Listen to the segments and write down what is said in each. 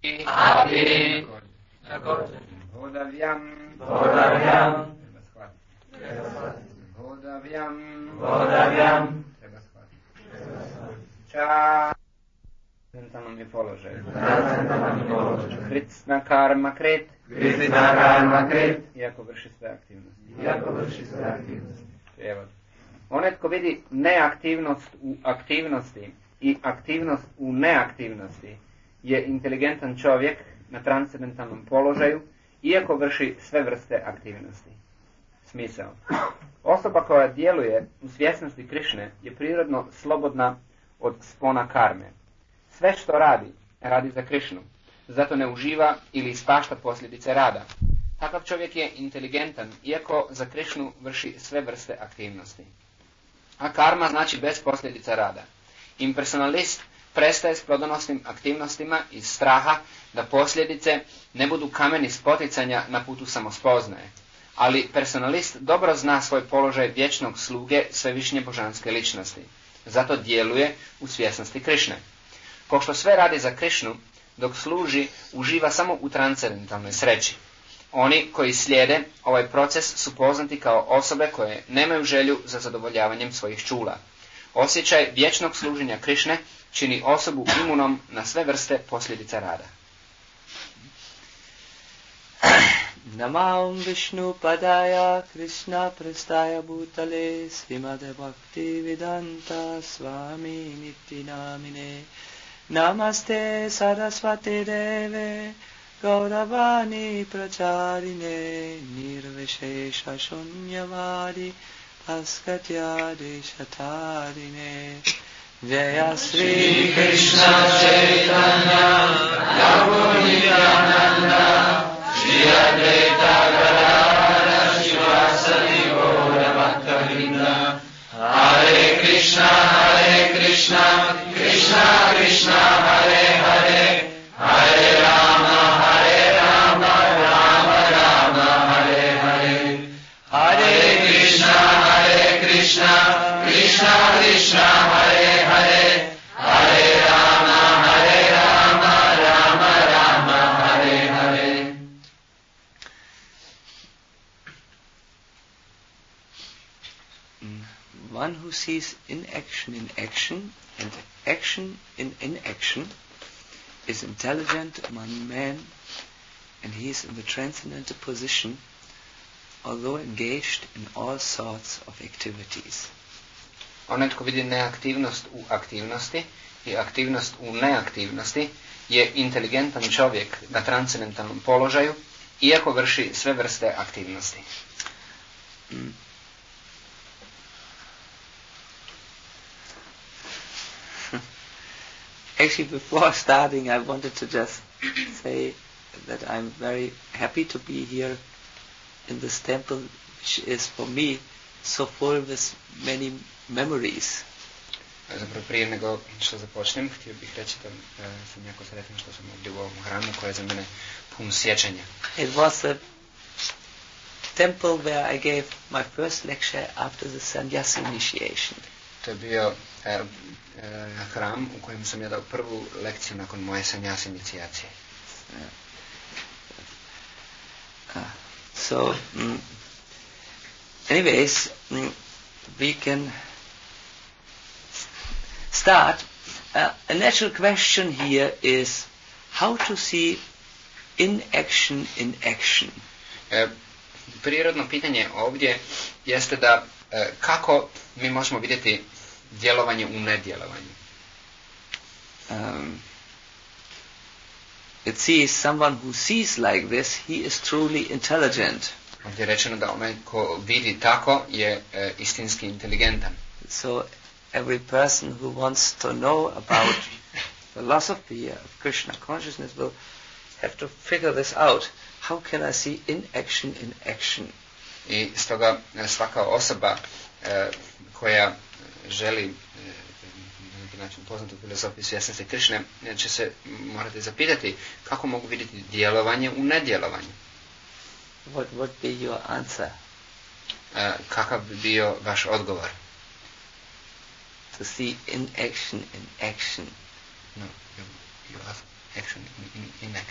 Api. Bodavyam. Ča. Mentalnom je položaju. Kritsna karma kret. Iako vrši sve aktivnosti. Onaj tko vidi neaktivnost u aktivnosti i aktivnost u neaktivnosti je inteligentan čovjek na transcendentalnom položaju, iako vrši sve vrste aktivnosti. Smisao. Osoba koja djeluje u svjesnosti Krišne je prirodno slobodna od spona karme. Sve što radi, radi za Krišnu. Zato ne uživa ili ispašta posljedice rada. Takav čovjek je inteligentan, iako za Krišnu vrši sve vrste aktivnosti. A karma znači bez posljedica rada. Impersonalist prestaje s plodonosnim aktivnostima iz straha da posljedice ne budu kameni spoticanja na putu samospoznaje. Ali personalist dobro zna svoj položaj vječnog sluge svevišnje božanske ličnosti. Zato djeluje u svjesnosti Krišne. Ko što sve radi za Krišnu, dok služi, uživa samo u transcendentalnoj sreći. Oni koji slijede ovaj proces su poznati kao osobe koje nemaju želju za zadovoljavanjem svojih čula. Osjećaj vječnog služenja Krišne čini osobu imunom na sve vrste posljedica rada. Namam Vishnu Padaya Krishna Prestaya Bhutale Srimade Bhakti Vedanta Swami Niti Namine Namaste Saraswati Deve Gauravani Pracharine Nirvishesha Shunyavadi Paskatya Deshatarine Jaya Sri Krishna Chaitanya Prabhu Nityananda Shri Advaita Gadadhara Shivasati Gaura Bhakta-vrinda Hare Krishna Krishna Krishna Hare Hare Hare Rama Rama Hare Hare Hare Krishna Krishna Krishna Hare Hare Hare Rama Rama Hare Hare. One who sees inaction in action and action in inaction is intelligent among men, and he is in the transcendental position, although engaged in all sorts of activities. Onaj tko vidi neaktivnost u aktivnosti i aktivnost u neaktivnosti je inteligentan čovjek na transcendentalnom položaju, iako vrši sve vrste aktivnosti. Actually, before starting, I wanted to just say that I'm very happy to be here in this temple, which is for me so full with many memories. Zapravo prije nego što započnem, htio bih reći da sam jako sretan što sam ovdje u ovom hramu koji je za mene pun sjećanja. It was a temple where I gave my first lecture after the sannyas initiation. To je bio hram u kojem sam ja dao prvu lekciju nakon moje sannyas inicijacije. So, anyways, we can start. A natural question here is how to see inaction in action. Prirodno pitanje ovdje jeste da kako mi možemo vidjeti djelovanje u nedjelovanju. It sees someone who sees like this, he is truly intelligent. Ovdje je rečeno da onaj ko vidi tako je istinski inteligentan. So every person who wants to know about philosophy of Krishna consciousness will have to figure this out. How can I see inaction in action? I stoga svaka osoba koja želi na neki način poznati u filozofiji svjesnosti Krišne će se morati zapitati kako mogu vidjeti djelovanje u nedjelovanju. What would be your answer? Kakav bi bio vaš odgovor? To see inaction in action. No, you have action in action.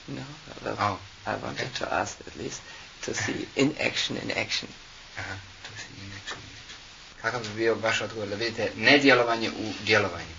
No, well, Oh. I wanted to ask at least to see inaction in action. Aha, to si inače. Kakav bi bio vaš odgovor da vidite nedjelovanje u djelovanju?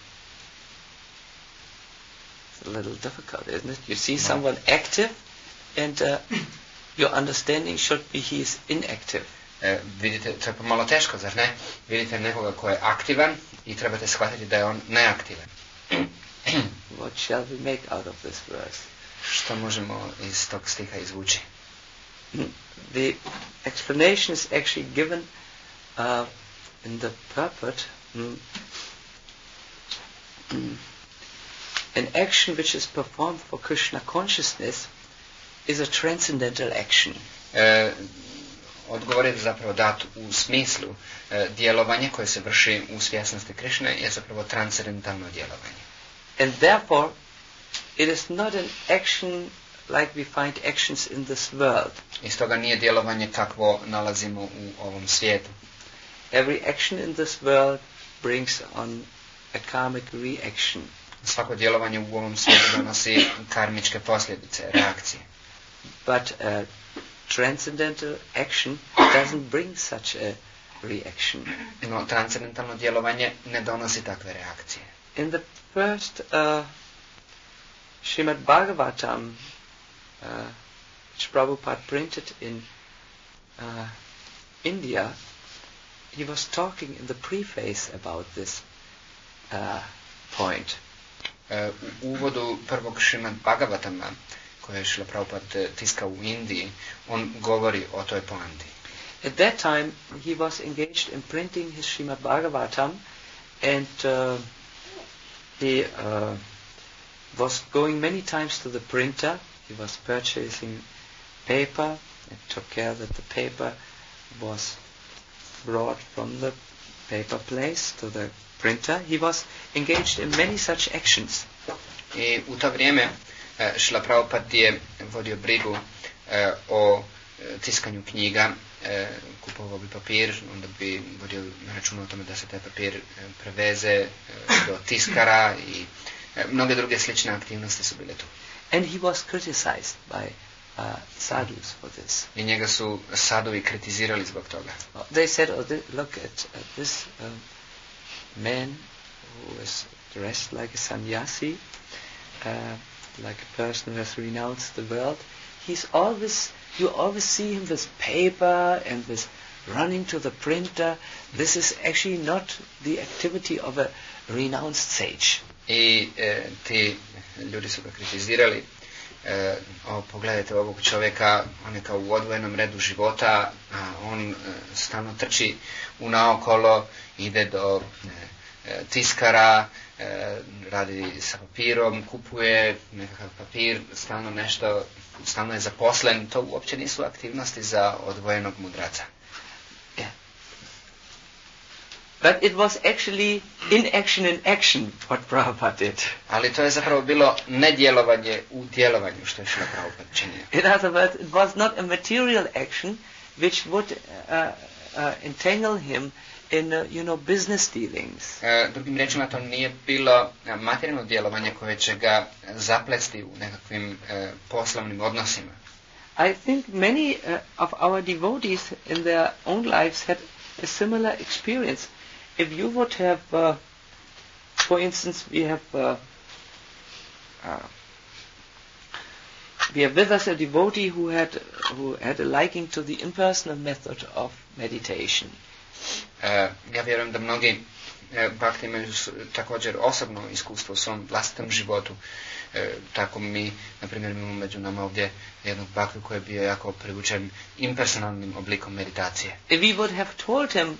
It's a little difficult, isn't it? You see someone active, and your understanding should be he is inactive. Vidite, to je pomalo teško, zar ne? Vidite nekoga ko je aktivan i trebate shvatiti da je on neaktivan. What shall we make out of this verse? Što možemo iz tog stiha izvući? The explanation is actually given in the purport. An action which is performed for Krishna consciousness is a transcendental action. Odgovor je zapravo dat u smislu djelovanje koje se vrši u svjesnosti Krišne je zapravo transcendentalno djelovanje. And therefore, it is not an action like we find actions in this world. I stoga nije djelovanje kakvo nalazimo u ovom svijetu. Every action in this world brings on a karmic reaction. Svako djelovanje u ovom svijetu donosi karmičke posljedice, reakcije. But a transcendental action doesn't bring such a reaction. No, transcendentalno djelovanje ne donosi takve reakcije. In the first Srimad Bhagavatam, which Prabhupada printed in India, he was talking in the preface about this point. U uvodu prvog Srimad Bhagavatama, koje je Srila Prabhupada tiskao u Indiji, on govori o toj poanti. At that time, he was engaged in printing his Srimad Bhagavatam, and he was going many times to the printer. He was purchasing paper and took care that the paper was brought from the paper place to the printer. He was engaged in many such actions. I u to vrijeme Srila Prabhupada je vodio brigu o tiskanju knjiga, kupovao bi papir, onda bi vodio račun o tome da se taj papir preveze do tiskara i mnoge druge slične aktivnosti su bile tu. And he was criticized by sadhus for this. I njega su sadovi kritizirali zbog toga. They said, look at this man who is dressed like a sannyasi, like a person who has renounced the world. You always see him with paper and with running to the printer. This is actually not the activity of a renounced sage. I ti ljudi su ga kritizirali. Pogledajte ovog čovjeka, on je kao u odvojenom redu života, a on stalno trči unaokolo, ide do tiskara, radi sa papirom, kupuje nekakav papir, stalno je zaposlen. To uopće nisu aktivnosti za odvojenog mudraca. Yeah. But it was actually inaction in action what Prabhupada did. Ali to je zapravo bilo nedjelovanje u djelovanju što je Srila Prabhupada činio. In other words, it was not a material action which would entangle him in business dealings. Drugim riječima, to nije bilo materijalno djelovanje koje će ga zaplesti u nekakvim poslovnim odnosima. I think many of our devotees in their own lives had a similar experience. If you would have, for instance, we have with us a devotee who had a liking to the impersonal method of meditation. Ja vjerujem da mnogi bhakti imaju također osobno iskustvo u svom vlastitom životu. Tako mi, na primjer, imamo među nama ovdje jednog bhaktu koji je bio jako privučen impersonalnim oblikom meditacije. If we would have told him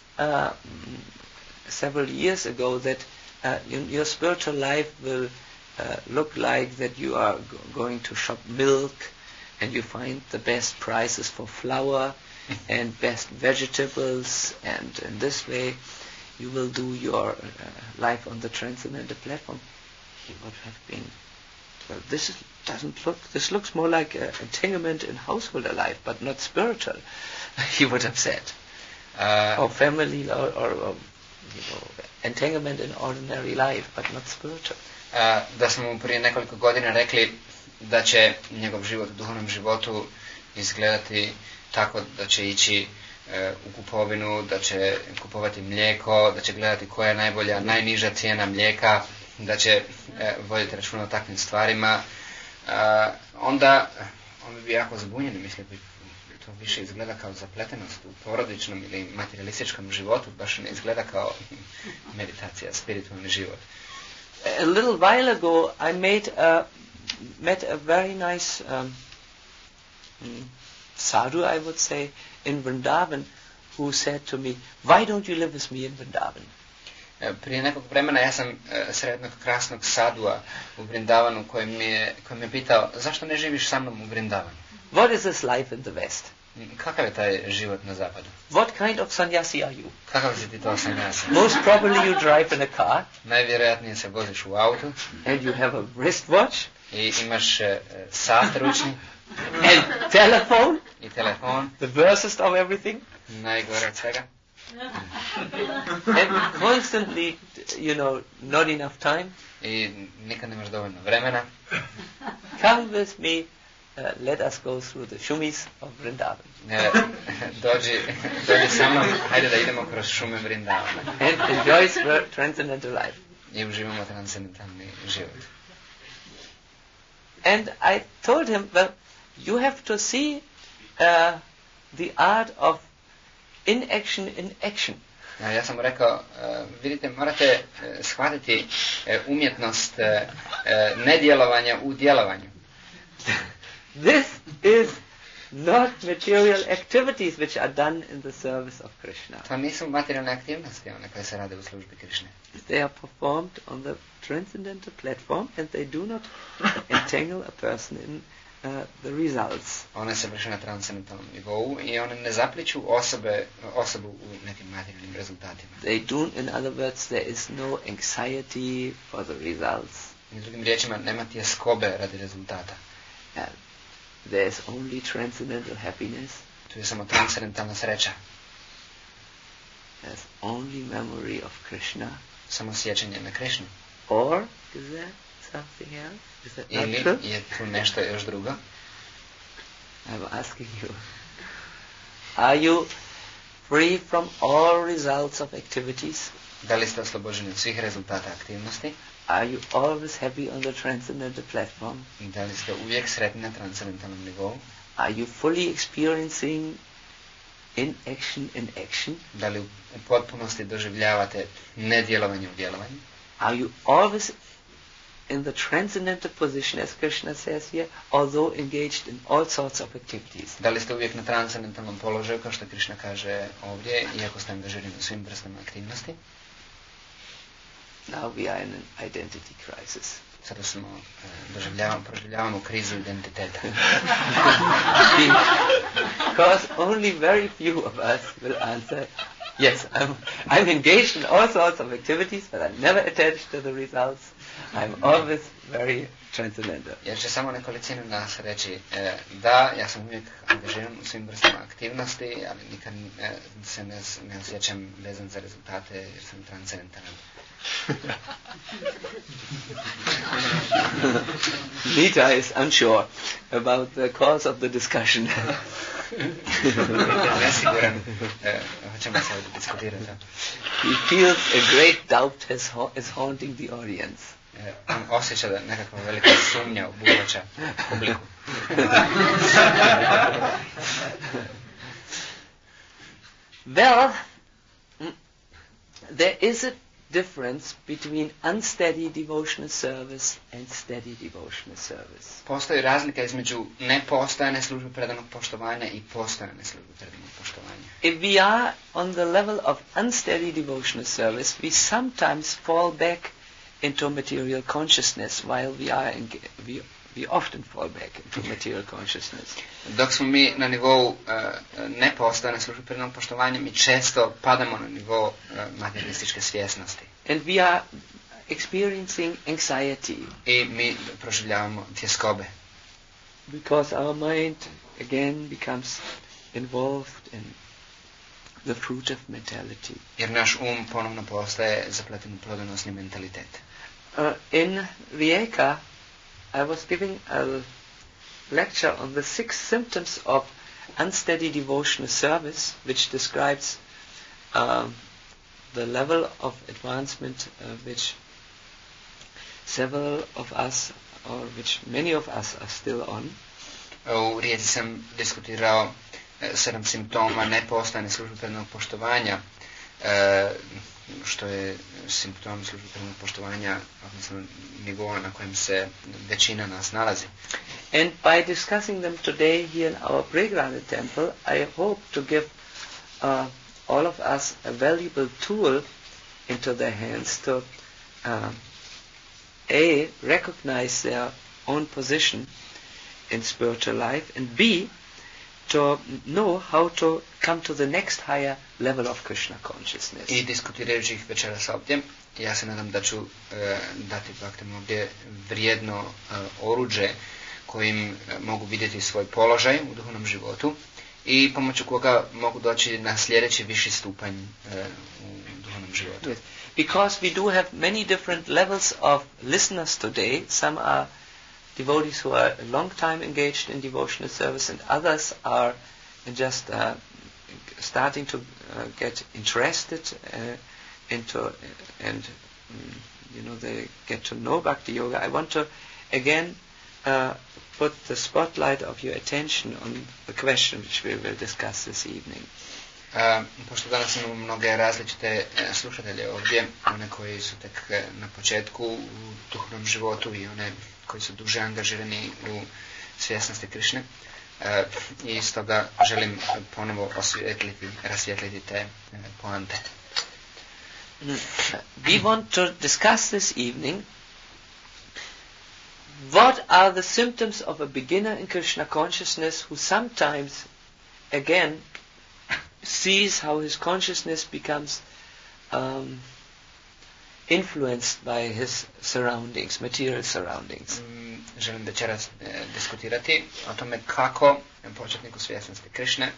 several years ago that your spiritual life will look like that you are going to shop milk and you find the best prices for flour and best vegetables, and in this way you will do your life on the transcendental platform, he would have been, well, this looks more like entanglement in household life, but not spiritual, he would have said. Or family, or entanglement in ordinary life, but not spiritual. da smo mu prije nekoliko godina rekli da će njegov život u duhovnom životu izgledati tako da će ići u kupovinu, da će kupovati mlijeko, da će gledati koja je najbolja, najniža cijena mlijeka, da će voditi računa o takvim stvarima, onda on bi jako zbunjeni, mislim, to više izgleda kao zapletenost u porodičnom ili materialističkom životu, baš ne izgleda kao meditacija, spiritualni život. A little while ago I met a very nice sadhu, I would say, in Vrindavan, who said to me, "Why don't you live with me in Vrindavan?" Prije nekog vremena ja sam sreo jednog krasnog sadua u Vrindavanu koji me je pitao, zašto ne živiš sa mnom u Vrindavanu? What is this life in the West? Kakav je taj život na zapadu? What kind of sannyasi are you? Kakav si ti to sannyasi? Most probably you drive in a car. Najvjerojatnije se voziš u autu. And you have a wristwatch. I imaš sat ručni. And telephone. I telefon. The worst of everything. Najgore od svega. And constantly, not enough time. I nikad nemaš dovoljno vremena. Come with me, let us go through the shumis of Vrindavan. Dođi sa mnom, hajde da idemo kroz šume Vrindavana. And enjoy transcendental life. I uživamo transcendentalni život. And I told him, well, you have to see the art of inaction in action. Ja sam mu rekao, vidite, morate shvatiti umjetnost nedjelovanja u djelovanju. This is not material activities which are done in the service of Krishna. To nisu materijalne aktivnosti, one koje se rade u službi Krišne. They are performed on the transcendental platform and they do not entangle a person in the results. One se vrše na transcendentalnom nivou i one ne zapliću osobu u nekim materijalnim rezultatima. They do, in other words, there is no anxiety for the results. I drugim riječima, nema tjeskobe radi rezultata. There is only transcendental happiness. Tu je samo transcendentalna sreća. There's only memory of Krishna. Samo sjećanje na Krišnu. Or is there something else? Is that not true? Ili je tu nešto još drugo? I'm asking you. Are you free from all results of activities? Da li ste oslobođeni od svih rezultata aktivnosti? Are you always happy on the transcendental platform? Da li ste uvijek sretni na transcendentalnom nivou? Are you fully experiencing inaction in action? Da li u potpunosti doživljavate nedjelovanje u djelovanju? Are you always in the transcendental position, as Krishna says here, although engaged in all sorts of activities? Da li ste uvijek na transcendentalnom položaju, kao što Krishna kaže ovdje, iako ste angažirani u svim vrstama aktivnosti? Now we are in an identity crisis. Sada proživljavamo krizu identiteta. Because only very few of us will answer, yes, I'm engaged in all sorts of activities, but I'm never attached to the results. I'm always very transcendental. Jer će samo nekolicina nas reći, da, ja sam uvijek angažiran u svim vrstama aktivnosti, ali nikad se ne osjećam vezan za rezultate jer sam transcendentalan. Nita is unsure about the cause of the discussion. Nesiguran, hoćemo se ovdje diskutirati. He feels a great doubt is haunting the audience. On osjeća da nekakva velika sumnja obuhvaća publiku. Well, there is a difference between unsteady devotional service and steady devotional service. Postoji razlika između nepostojane službe predanog poštovanja i postojane službe predanog poštovanja. If we are on the level of unsteady devotional service, we sometimes fall back into material consciousness while we often fall back into material consciousness. Dok smo mi na nivou nepostojane službe predanog poštovanja, mi često padamo na nivou materialističke svjesnosti. And we are experiencing anxiety. I mi proživljavamo tjeskobe. Because our mind again becomes involved in the fruit of mentality. Jer naš ponovno postaje zapleten u plodonosni mentalitet. in Rijeka, I was giving a lecture on the 6 symptoms of unsteady devotional service, which describes the level of advancement which several of us, or which many of us are still on. U Rijeci sam diskutirao 7 simptoma nepostojane službotvornog poštovanja, što je simptom službotvornog poštovanja, odnosno nivoa na kojem se većina nas nalazi. And by discussing them today here in our Pregrade temple, I hope to give all of us a valuable tool into their hands to A, recognize their own position in spiritual life, and B, to know how to come to the next higher level of Krishna consciousness. I diskutirajući ih večeras ovdje, ja se nadam da ću dati Bhaktam ovdje vrijedno oruđe kojim mogu vidjeti svoj položaj u duhovnom životu i pomoću koga mogu doći na sljedeći viši stupanj u duhovnom životu. Yes. Because we do have many different levels of listeners today. Some are devotees who are a long time engaged in devotional service, and others are just starting to get interested into, and they get to know Bhakti Yoga. I want to again put the spotlight of your attention on the question which we will discuss this evening. Pošto danas imamo mnoge različite slušatelje ovdje, one koji su tek na početku u duhovnom životu i one koji su duže angažirani u svjesnosti Krišne, i stoga želim ponovo rasvijetliti te poante. We want to discuss this evening what are the symptoms of a beginner in Krishna consciousness who sometimes, again, sees how his consciousness becomes influenced by his surroundings, material surroundings. Želim večeras diskutirati o tome kako početnik u svjesnosti Krišne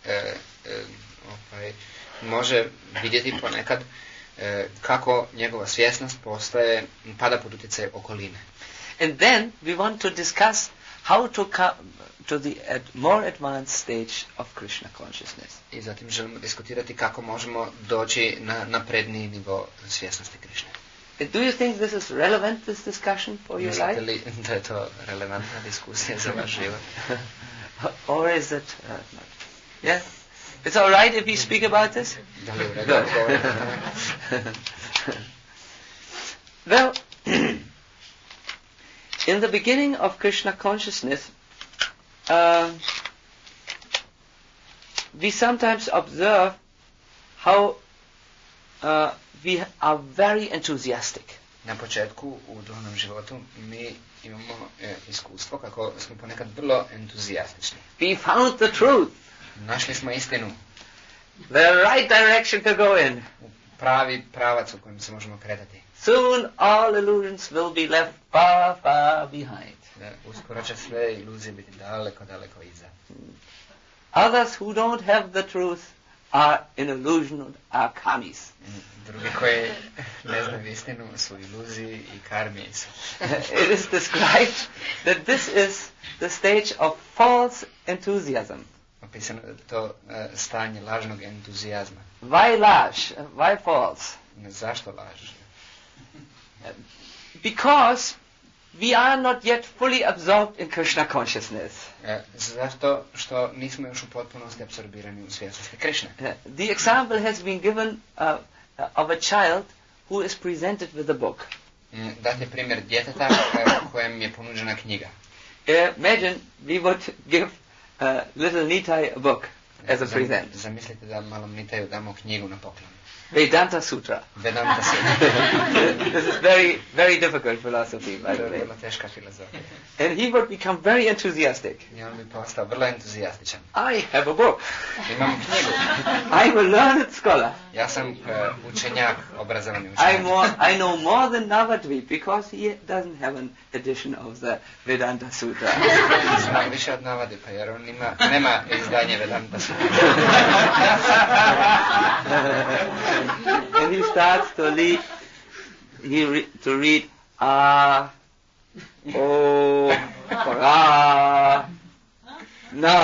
može vidjeti ponekad kako njegova svjesnost pada pod utjecaj okoline. And then we want to discuss how to come to the more advanced stage of Krishna consciousness. I zatim želimo diskutirati kako možemo doći na napredniji nivo svjesnosti Krišne. Do you think this is relevant, this discussion for your life? Mislite li da je to relevantna diskusija za vaš život? Or is it not? Yeah? It's all right if we speak about this? Da li je u redu govoriti o tome? Well, in the beginning of Krishna consciousness, we sometimes observe how we are very enthusiastic. Na početku u duhovnom životu mi imamo iskustvo kako smo ponekad vrlo entuzijastični. We found the truth. Našli smo istinu. The right direction to go in. Pravi pravac u kojem se možemo kretati. Soon all illusions will be left far, far behind. Uskoro će sve iluzije biti daleko, daleko iza. Others who don't have the truth are in illusion, are karmis. Drugi koji ne znaju istinu su iluziji i karmi. It is described that this is the stage of false enthusiasm. Opisano je to stanje lažnog entuzijazma. Why laž? Why false? Zašto laž? Because we are not yet fully absorbed in Krishna consciousness. Zato što nismo još u potpunosti apsorbirani u svjesnosti Krišne. The example has been given of a child who is presented with a book. Dat je primjer djeteta kojem je ponuđena knjiga. Imagine we would give little Nitai a book as a present. Zamislite da malom Nitaju damo knjigu na poklon. Vedanta Sutra. Vedanta Sutra. This is very, very difficult philosophy, by the way. Vrlo teška filozofija. And he would become very enthusiastic. I on bi postao vrlo entuzijastičan. I have a book. Imam knjigu. I'm a learned scholar. Ja sam učenjak, obrazovani učenjak. I know more than Navadvip because he doesn't have an edition of the Vedanta Sutra. Znam više od Navadvipa jer on nema izdanje Vedanta Sutra. And he starts to read a, o, ra, na.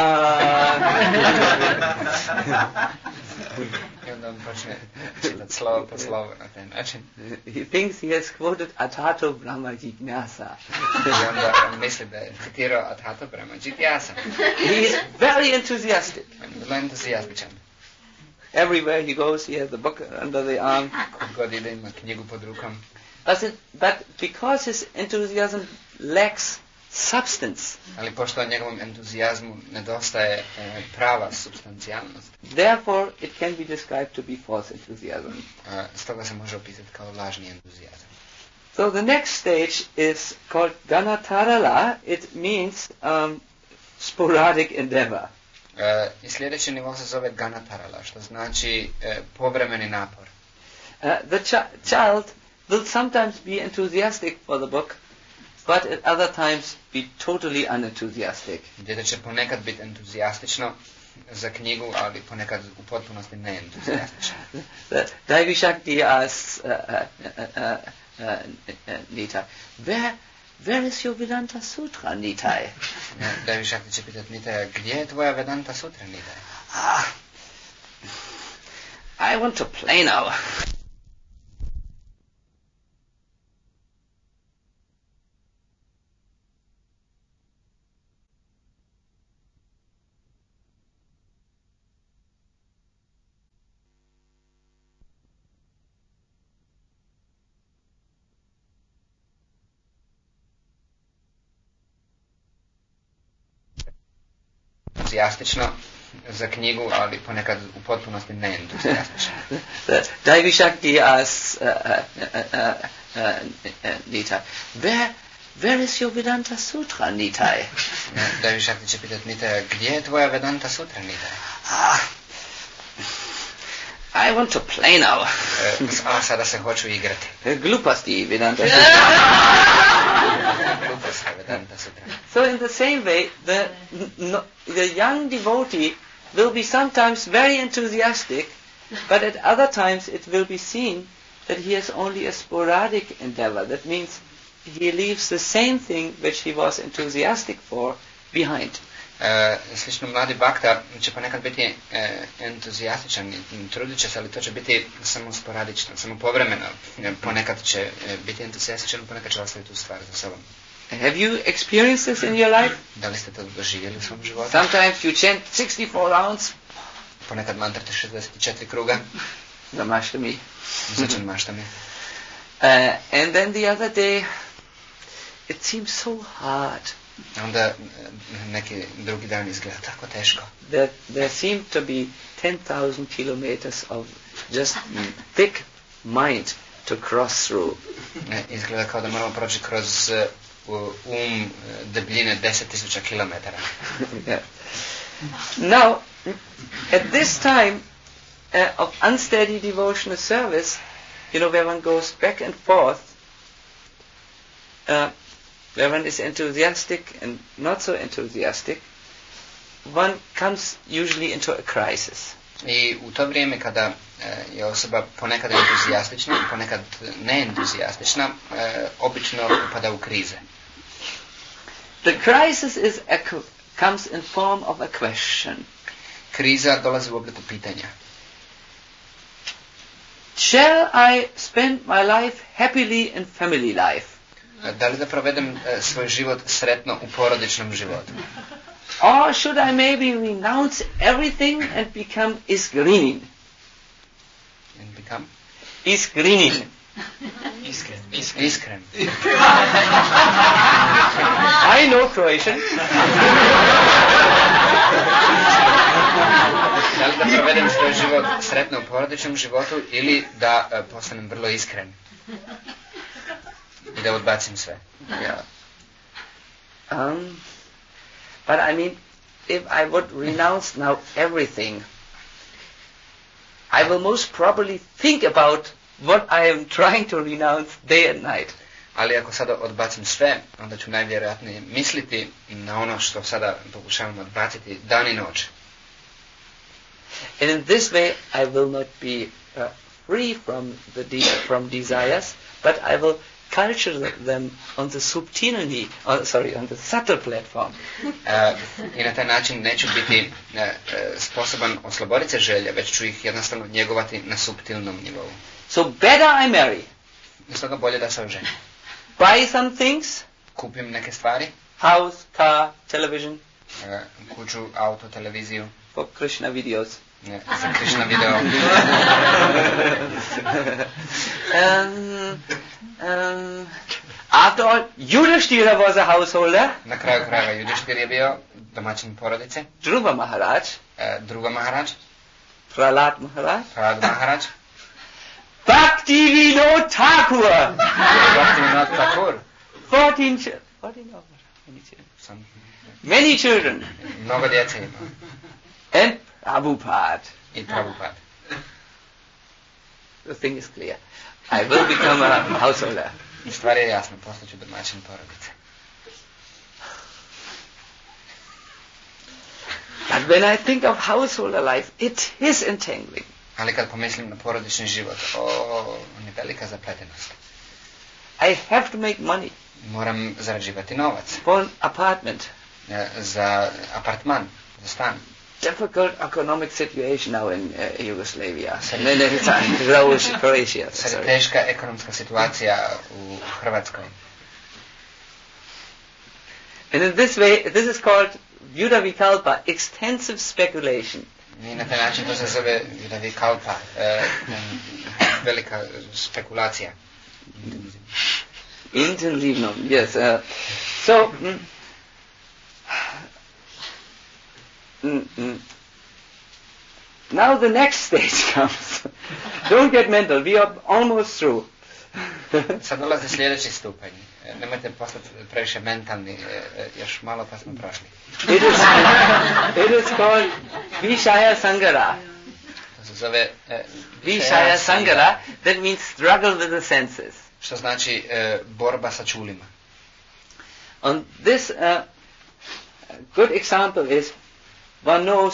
I onda on počne čitati slovo po slovo na taj način. He thinks he has quoted Atato Brahma Jignasa. I onda on misli da je citirao Atato Brahma Jignasa. He is very enthusiastic. On je vrlo entuzijastičan. Everywhere he goes, he has the book under the arm. Kod god ide ima knjigu pod rukom. But because his enthusiasm lacks substance, Ali pošto njegovom entuzijazmu nedostaje prava substancijalnost, therefore it can be described to be false enthusiasm. stoga se može opisati kao lažni entuzijazam. So the next stage is called Ganatarala. It means sporadic endeavor. I sljedeći nivo se zove Ganatarala, što znači povremeni napor. The child will sometimes be enthusiastic for the book, but at other times be totally unenthusiastic. Dijete će ponekad biti entuzijastično za knjigu, ali ponekad u potpunosti neentuzijastično. Daivi Shakti asks Nitai, where is your Vedanta Sutra, Nitai? Daivi Shakti će pitati Nitaja, gdje je tvoja Vedanta Sutra, Nitai? I want to play now. Entuzijastično za knjigu, ali ponekad u potpunosti neentuzijastično. Daivi Shakti asks Nitai, where is your Vedanta Sutra, Nitai? Daivi Shakti će pitati Nitaja, gdje je tvoja Vedanta Sutra, Nitai? I want to play now. Sada se hoću igrati. Glupasti Vedanta Sutra. Glupost je Vedanta Sutra. So in the same way, the young devotee will be sometimes very enthusiastic, but at other times it will be seen that he has only a sporadic endeavor. That means he leaves the same thing which he was enthusiastic for behind. Slično mladi bakta će ponekad biti entuzijastičan i trudit će se, ali to će biti samo sporadično, samo povremeno. Ponekad će biti entuzijastičan, ponekad će ostaviti tu stvar za sobom. Have you experienced this in your life? Da li ste to doživjeli u svom životu? Sometimes you chant 64 rounds. Ponekad mantrate 64 kruga. Namashtami. Za Janmashtami. And then the other day, it seems so hard. Onda neki drugi dan izgleda tako teško. There seem to be 10,000 kilometers of just thick mind to cross through. Izgleda kao da moramo proći kroz debljine 10,000 kilometara. Now, at this time of unsteady devotional service, where one goes back and forth, where one is enthusiastic and not so enthusiastic, one comes usually into a crisis. I u to vrijeme kada je osoba ponekad entuzijastična i ponekad neentuzijastična, obično upada u krize. The crisis comes in form of a question. Kriza dolazi u obliku pitanja. Shall I spend my life happily in family life? Da li da provedem svoj život sretno u porodičnom životu? Or should I maybe renounce everything and become Isgrinin? And become? Isgrinin. Iskren. I know Croatian. Da li da provedem svoj život sretno u porodičnom životu ili da postanem vrlo iskren? I da odbacim sve. Yeah. But I mean, if I would renounce now everything, I will most probably think about what I am trying to renounce day and night. Ali ako sada odbacim sve, onda ću najvjerojatnije misliti na ono što sada pokušavam odbaciti dan i noć. And in this way, I will not be free from from desires, but I will culture them on the on the subtle platform. I na taj način neću biti sposoban osloboditi se želja, već ću ih jednostavno njegovati na suptilnom nivou. So better I marry. Stoga bolje da se oženim. Buy some things. Kupim neke stvari. House, car, television. Kuću, auto, televiziju. For Krishna videos. Za Krishna video. After all, Yudhishthira was a householder. Na kraju krajeva Yudhishthir je bio domaćin porodice. Dhruva Maharaj. Druga Maharaj. Prahlad Maharaj. Prahlad Maharaj. Bhaktivinoda Thakur. Bhaktivinoda Thakur. 14 many children. Mnogo djece ima. And Prabhupada. I Prabhupada. The thing is clear. I will become a householder. Stvar je jasna, postaću domaćin porodice. But when I think of householder life, it is entangling. Ali kad pomislim na porodični život, on je velika zapletenost. I have to make money. Moram zarađivati novac. For an apartment. Za apartman, za stan. Difficult economic situation now in Yugoslavia. Croatia. Sad je teška ekonomska situacija u Hrvatskoj. And in this way, this is called Vyudavikalpa, extensive speculation. I na taj način to se zove Vyudavikalpa, velika spekulacija. Intensivno, yes. So, now the next stage comes. Don't get mental, we are almost through. Sad dolazi sljedeći stupanj. Nemojte postati previše mentalni, još malo pa smo prošli. It is called Vishaya Sangara. To se zove Vishaya Sangara, that means struggle with the senses. Što znači borba sa čulima. On this good example is, one knows,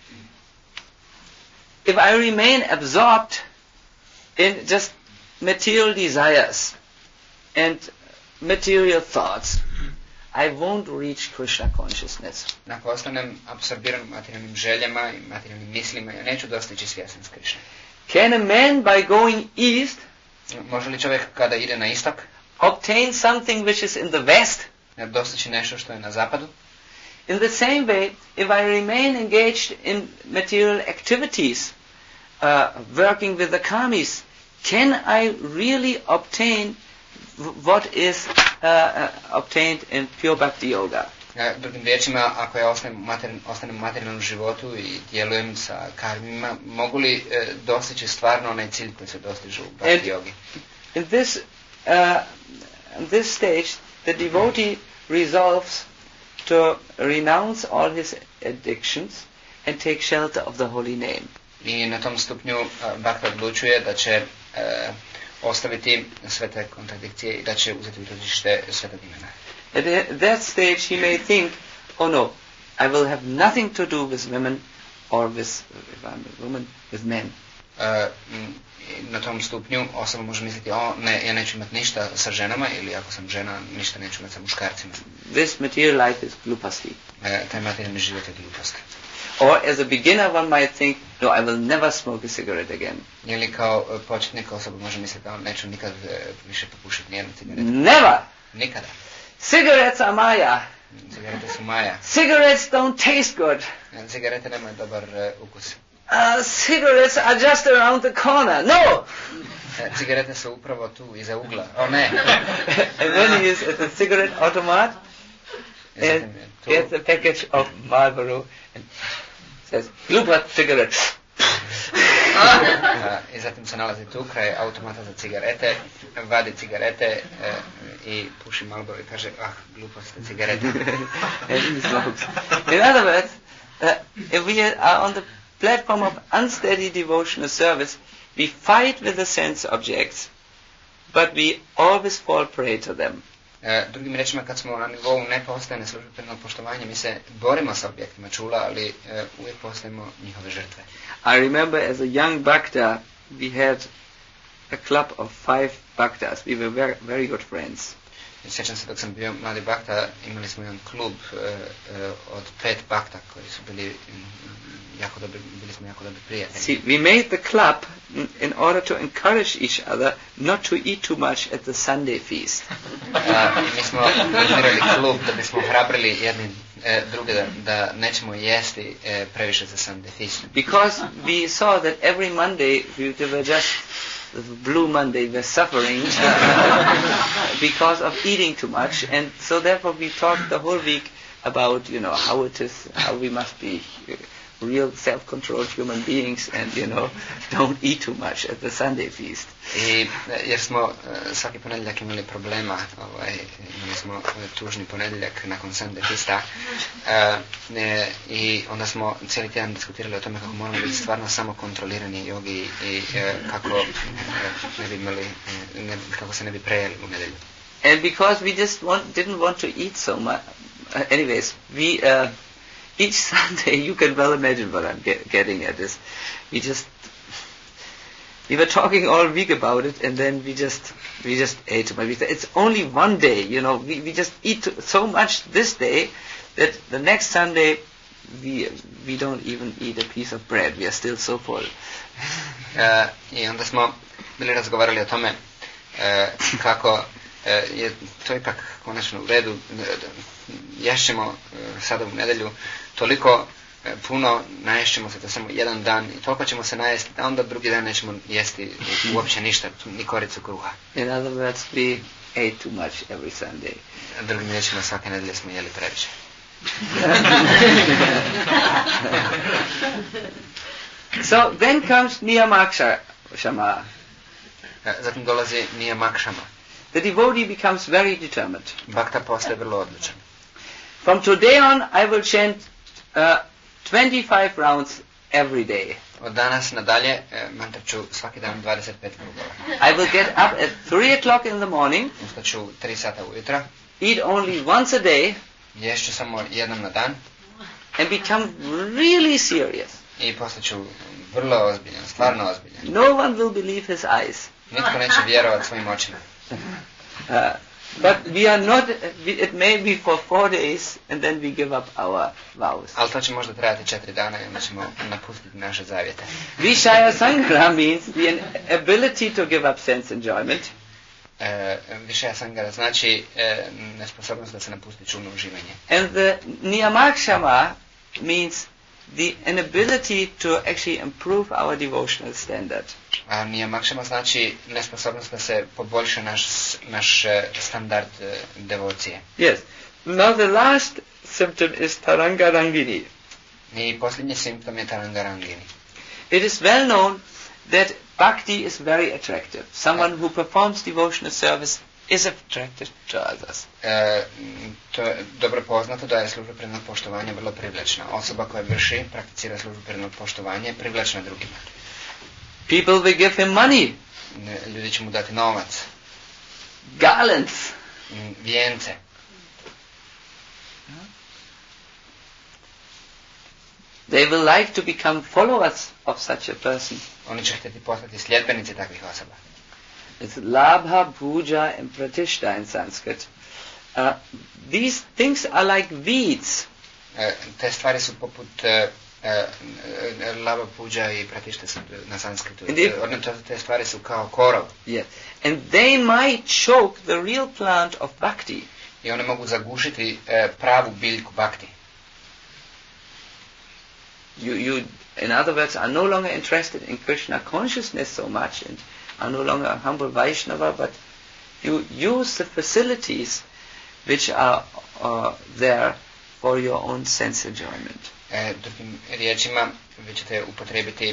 if I remain absorbed in just material desires and material thoughts, I won't reach Krishna consciousness. Ako ostanem apsorbiran materijalnim željama i materijalnim mislima, ja neću dostići svjesnost Krishne. Can a man by going east može li čovjek kada ide na istok obtain something which is in the west? Dostići nešto što je na zapadu? In the same way, if I remain engaged in material activities, working with the karmis, can I really obtain what is obtained in pure bhakti yoga? Drugim riječima, ako ja ostanem u materijalnom životu i djelujem sa karmima, mogu li dostići stvarno onaj cilj koji se dostižu u bhakti yogi? In this stage, the devotee resolves to renounce all his addictions and take shelter of the holy name. I na tom stupnju bhakta odlučuje da će ostaviti sve te kontradikcije i da će uzeti utočište svetog imena. At that stage he may think, oh no, I will have nothing to do with women or with, if I'm a woman, with men. Na tom stupnju osoba može misliti, ne, ja neću imati ništa sa ženama, ili ako sam žena, ništa neću imati sa muškarcima. This material life is glupasti. Taj materijalni život je glupost. Or as a beginner one might think, no, I will never smoke a cigarette again. Ili kao početnik osoba može misliti, neću nikad više popušiti nijednu cigaretu. Never! Nikada. Cigarettes are maya. Cigarete su maja. Cigarettes don't taste good. Cigarete nemaju dobar ukus. Cigarettes are just around the corner. No! Cigarete su upravo tu, iza ugla. Ne. And then he is at the cigarette automat and gets a package of Marlboro and says, "Glupa cigarette." I zatim se nalazi tu kraj automata za cigarete, vadi cigarete i puši Marlboro i kaže, glupost cigarete. And he smokes. In other words, if we are on the platform of unsteady devotional service, we fight with the sense objects, but we always fall prey to them. Drugim rečima, kad smo na nivou nepostojne službenog poštovanja, mi se borimo sa objektima čula, ali uvijek postajemo njihove žrtve. I remember as a young bhakta, we had a club of 5 bhaktas. We were very, very good friends. Sjećam se dok sam bio mladi bakta, imali smo jedan klub od 5 bakta koji su bili bili smo jako dobri prijatelji. See, we made the club in order to encourage each other not to eat too much at the Sunday feast. Mi smo formirali klub da bismo hrabrili jedni druge da nećemo jesti previše za Sunday feast. Because we saw that every Monday they were just Blue Monday were suffering because of eating too much, and so therefore we talked the whole week about, how it is, how we must be real self-controlled human beings and, don't eat too much at the Sunday feast. I jer smo svaki ponedjeljak imali problema, imali smo tužni ponedjeljak nakon Sunday feasta i onda smo cijeli tjedan diskutirali o tome kako moramo biti stvarno samo kontrolirani jogi i kako kako se ne bi prejeli u nedjelju. And because we just didn't want to eat so much, anyways, we each Sunday, you can well imagine what I'm getting at this. We were talking all week about it, and then we just ate too much. It's only one day, we just eat so much this day that the next Sunday we don't even eat a piece of bread. We are still so full. I onda smo bili razgovarali o tome kako je to ipak konačno u redu, ješćemo sada u nedjelju toliko puno, naješćemo se to samo jedan dan i toliko ćemo se najesti, a onda drugi dan nećemo jesti uopće ništa, ni koricu kruha. In other words, we ate too much every Sunday. Drugim riječima, svake nedjelje smo jeli previše. So then comes Niyamakshama. Zatim dolazi Niyamakshama. The devotee becomes very determined. Bhakta postaje vrlo odlučan. From today on, I will chant 25 rounds every day. Od danas nadalje mantra ću svaki dan 25 krugova. I will get up at 3 o'clock in the morning. Ustaću 3 sata ujutro. Eat only once a day. Ješću samo jednom na dan. And become really serious. I postaću vrlo ozbiljan, stvarno ozbiljan. No one will believe his eyes. Nitko neće vjerovati svojim očima. But we are not, it may be for 4 days and then we give up our vows. Ali to će možda trajati 4 dana i onda ćemo napustiti naše zavjete. Vishaya Sangra means the ability to give up sense enjoyment. Vishaya Sangra znači nesposobnost da se napusti čulno uživanje. And the Niyamakshama means the inability to actually improve our devotional standard. A Niyamakshama znači nesposobnost da se poboljša naš standard devocije. Yes. Now the last symptom is Tarangarangini. I posljednji simptom je Tarangarangini. It is well known that bhakti is very attractive. Someone who performs devotional service is attracted to others. To je dobro poznato da je služba predanog poštovanja vrlo privlačna. Osoba koja prakticira službu predanog poštovanja je privlačna drugima. People will give him money. Ljudi će mu dati novac. Garlands. Vijence. They will like to become followers of such a person. Oni će htjeti postati sljedbenici takvih osoba. It's labha, puja and pratishta in Sanskrit. These things are like weeds. Te stvari su poput labha, puja i pratishta na sanskritu. Te stvari su kao korov. Yes. And they might choke the real plant of bhakti. I one mogu zagušiti pravu biljku bhakti. You, in other words, are no longer interested in Krishna consciousness so much and are no longer a humble Vaishnava, but you use the facilities which are there for your own sense enjoyment. Drugim riječima, vi ćete upotrijebiti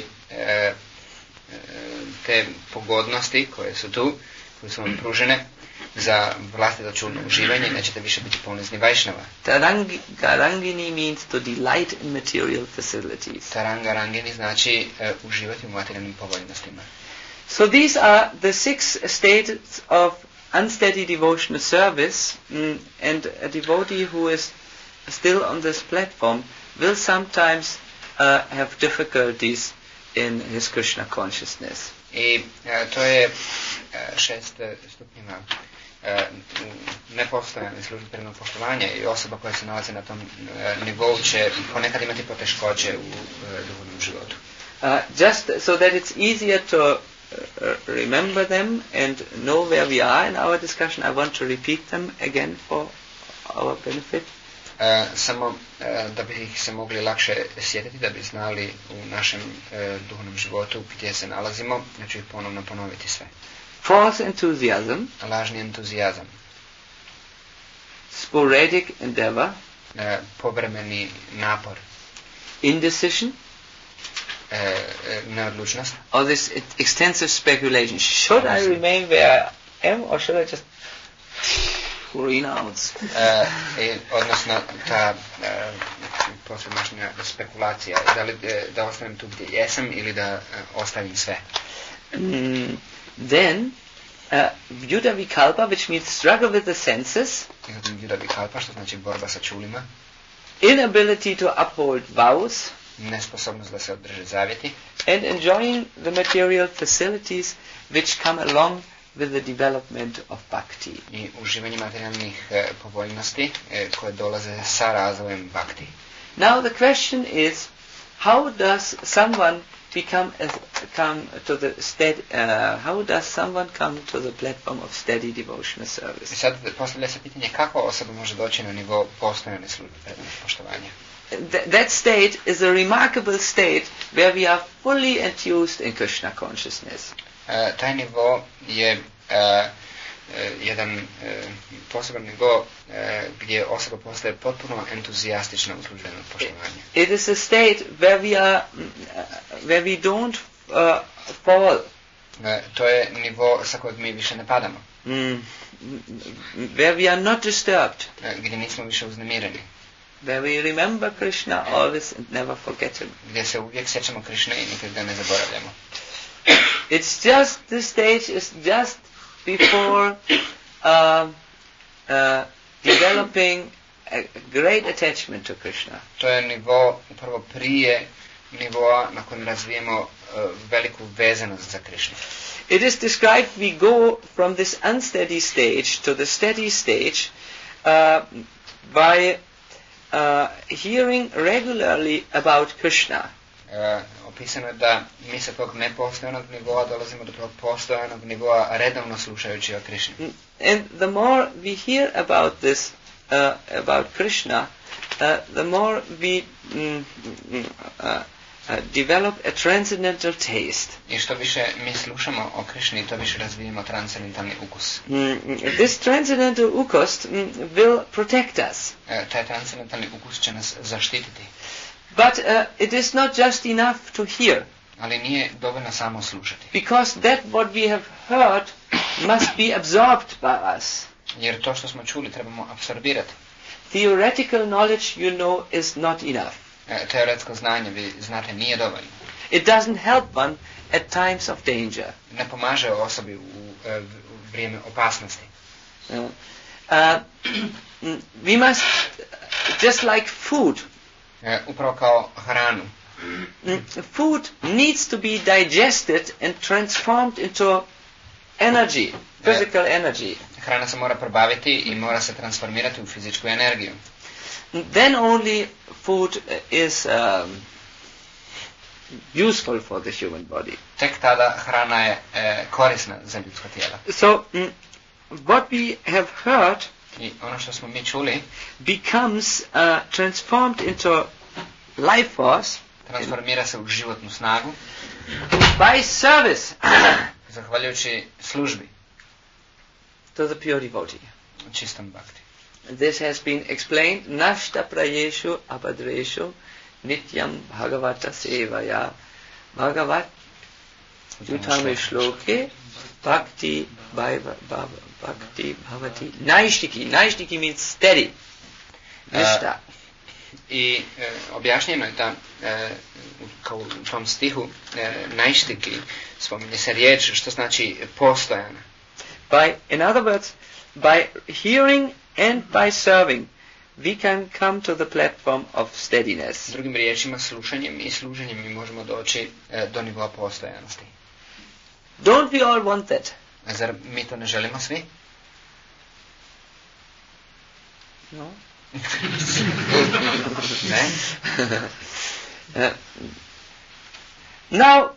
te pogodnosti koje su tu, koje su vam pružene za vlastito čulno uživanje, nećete više biti ponizni Vaishnava. Tarangini means to delight in material facilities. Tarangarangini znači uživati u materijalnim povoljnostima. So these are the 6 states of unsteady devotional service, and a devotee who is still on this platform will sometimes have difficulties in his Krishna consciousness. I to je 6 stupnjeva nepostojane službenog poštovanja i osoba koja se nalazi na tom nivou će ponekad imati poteškoće u duhovnom životu. Just so that it's easier to remember them and know where we are in our discussion, I want to repeat them again for our benefit. Samo da bi ih se mogli lakše sjetiti, da bi znali u našem duhovnom životu gdje se nalazimo, ja ću ih ponovno ponoviti sve. False enthusiasm, Lažni entuzijazam, sporadic endeavor, povremeni napor, indecision, neodlučnost, or this extensive speculation. Should I remain where I am, or should I just renounce? Odnosno ta posvemašnja spekulacija, da ostanem tu gdje jesam ili da ostavim sve. Then, Vyuda Vikalpa, which means struggle with the senses, Vyuda Vikalpa, što znači borba sa čulima, inability to uphold vows, nesposobnost da se održe zavjeti, and enjoying the material facilities which come along with the development of bhakti. I uživanje materijalnih povoljnosti koje dolaze sa razvojem bhakti. Now the question is, how does someone come to the platform of steady devotional service? I sad postavlja se pitanje kako osoba može doći na nivo postojane službe predanog poštovanja. That state is a remarkable state where we are fully enthused in Krishna consciousness. Taj nivo je jedan poseban nivo gdje osoba postaje potpuno entuzijastična u službenom poštovanju. It is a state where we don't fall. To je nivo sa kojeg mi više ne padamo. Where we are not disturbed. Gdje nismo više uznemireni. Where we remember Krishna always and never forget him. Gdje se uvijek sjećamo Krishne i nikad ga ne zaboravljamo. This stage is just before developing a great attachment to Krishna. To je nivo upravo prije nivoa na kojem razvijemo veliku vezanost za Krishnu. It is described we go from this unsteady stage to the steady stage by hearing regularly about Krishna. Opisano je da mi sa tog nepostojanog nivoa dolazimo do tog postojanog nivoa redovno slušajući o Krishni. And the more we hear about this, about Krishna, the more we develop a transcendental taste. I što više mi slušamo o Krishni, to više razvijemo transcendentalni ukus. This transcendental ukus will protect us. Taj transcendentalni ukus će nas zaštititi. But it is not just enough to hear. Ali nije dovoljno samo slušati. Because that what we have heard must be absorbed by us. Jer to što smo čuli trebamo apsorbirati. Theoretical knowledge, is not enough. Teoretsko znanje, vi znate, nije dovoljno. It doesn't help one at times of danger. Ne pomaže osobi u vrijeme opasnosti. We must, just like food. Upravo kao hranu. Food needs to be digested and transformed into energy, physical energy. Hrana se mora probaviti i mora se transformirati u fizičku energiju. Then only food is useful for the human body. Tek tada hrana je korisna za ljudsko tijelo. So, what we have heard I ono što smo mi čuli becomes transformed into life force, transformira se u životnu snagu by service zahvaljujući službi to the pure devotee. Čistom bhakti. This has been explained nashta prayeshu abhadreshu nityam bhagavata sevaya bhagavat yutame shloke bhakti bhavati naishtiki means steady. Nishta. I objašnjeno je da kao u tom stihu naishtiki spominje se riječ što znači postojana. In other words, by hearing and by serving, we can come to the platform of steadiness. Drugim riječima, slušanjem i služenjem mi možemo doći do nivoa postojanosti. Don't we all want that? Zar mi to ne želimo svi? No? Ne? Now,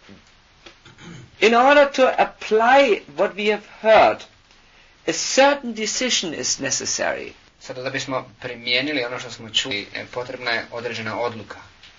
in order to apply what we have heard, a certain decision is necessary. Sada da bismo primijenili ono što smo čuli, potrebna je određena odluka.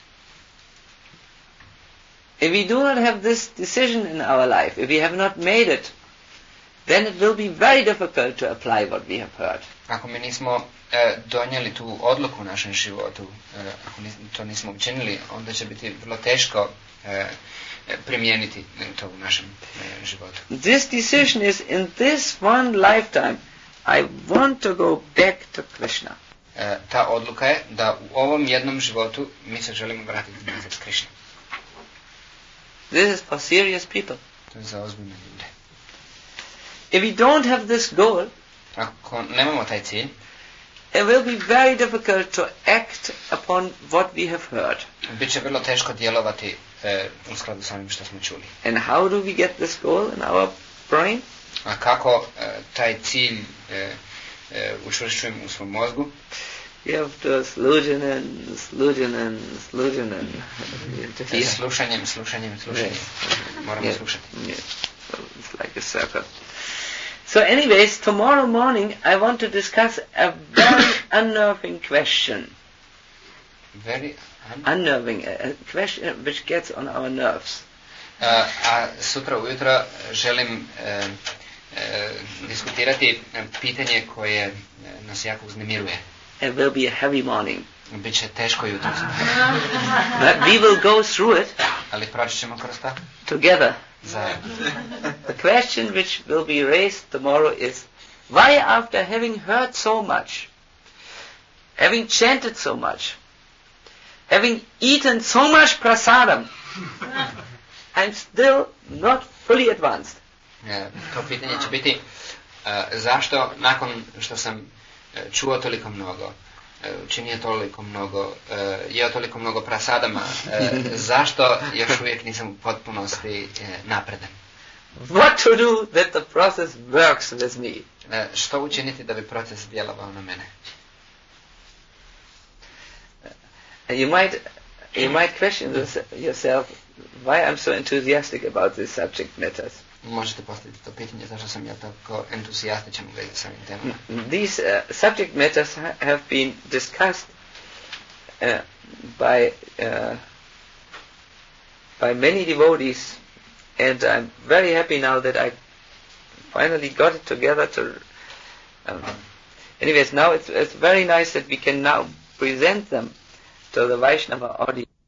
If we do not have this decision in our life, if we have not made it, then it will be very difficult to apply what we have heard. Ako mi nismo donijeli tu odluku u našem životu, ako to nismo učinili, onda će biti vrlo teško primijeniti to u našem životu. This decision is in this one lifetime, I want to go back to Krishna. Ta odluka je da u ovom jednom životu mi se želimo vratiti nazad s Krišnom. This is for serious people. To je za ozbiljne ljude. If we don't have this goal, ako nemamo taj cilj, it will be very difficult to act upon what we have heard. bit će vrlo teško djelovati u skladu s onim što smo čuli. And how do we get this goal in our brain? A kako taj cilj učvršćujemo u svom mozgu? You have to služen and. Slušanjem. Moramo slušati. Yes. So it's like a circle. So anyways, tomorrow morning I want to discuss a very unnerving question. Very Unnerving, a question which gets on our nerves. A sutra ujutro želim diskutirati pitanje koje nas jako uznemiruje. It will be a heavy morning. Biće teško jutro. But we will go through it Ali proći ćemo kroz to together. zajedno. The question which will be raised tomorrow is, why after having heard so much, having chanted so much, having eaten so much prasadam, I'm still not fully advanced? To pitanje će biti zašto nakon što sam čuo toliko mnogo, učinio toliko mnogo, jeo toliko mnogo prasadama, zašto još uvijek nisam u potpunosti napredan? What to do that the process works with me? Što učiniti da bi proces djelovao na mene? You might question yourself why I'm so enthusiastic about these subject matters. Možete postaviti to pitanje zašto sam ja tako entuzijastičan u vezi s ovim temama. These subject matters have been discussed by many devotees, and I'm very happy now that I finally got it together to. Anyways, now it's very nice that we can now present them to the Vaishnava audience.